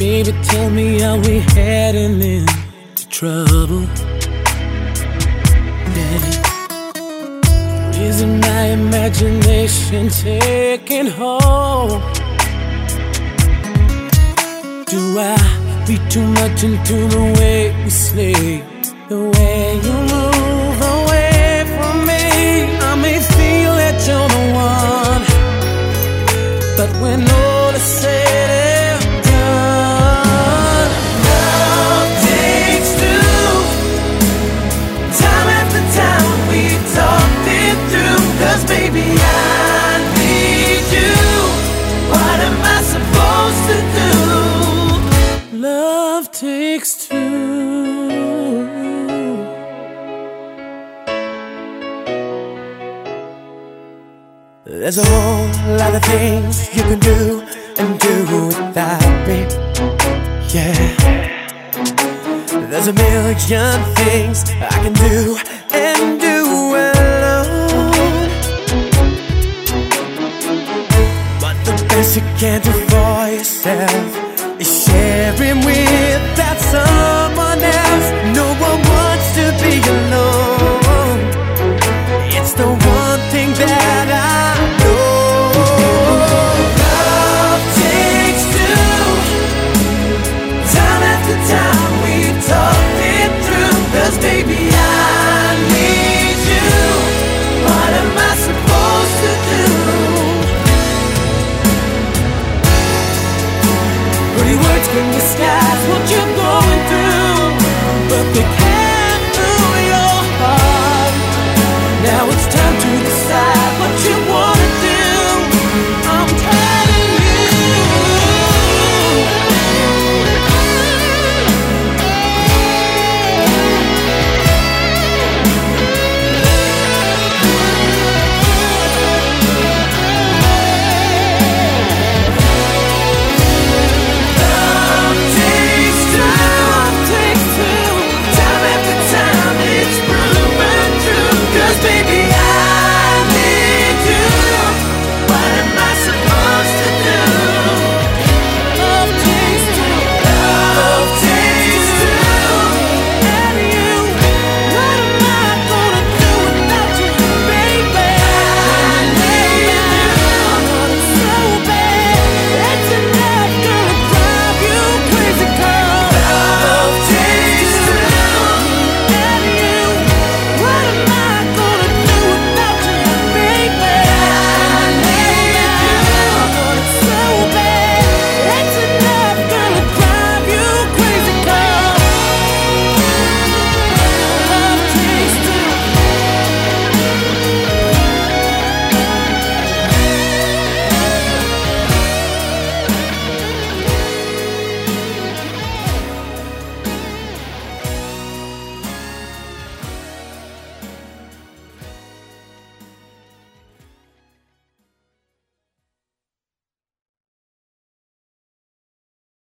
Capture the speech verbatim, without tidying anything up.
Baby, tell me, are we heading into trouble? Yeah. Isn't my imagination taking hold? Do I read too much into the way we sleep? The way you move away from me, I may feel that you're the one, but when all is said and done, love takes two. Time after time we talked it through, 'cause baby I need you. What am I supposed to do? Love takes two. There's a whole lot of things you can do and do without me. Yeah. There's a million things I can do and do alone, but the best you can do for yourself is sharing with that someone else. No one wants to be alone. It's the one thing that I baby, I need you. What am I supposed to do? Pretty words from the sky.